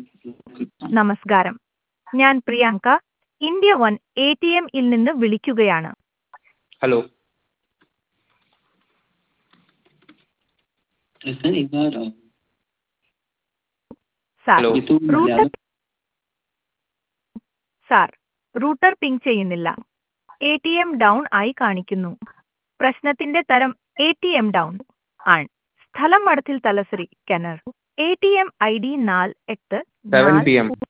നമസ്കാരം. ഞാൻ Priyanka, India one ATM ൽ നിന്ന് വിളിക്കുകയാണ്. हेलो सर एक बार sir hello router sir router ping ചെയ്യുന്നില്ല. ATM ഡൗൺ ആയി കാണിക്കുന്നു. പ്രശ്നത്തിന്റെ തരം ATM ഡൗൺ ആണ്. സ്ഥലം മഠത്തിൽ തലശ്ശേരി കിണർ. ATM ID 48 7 PM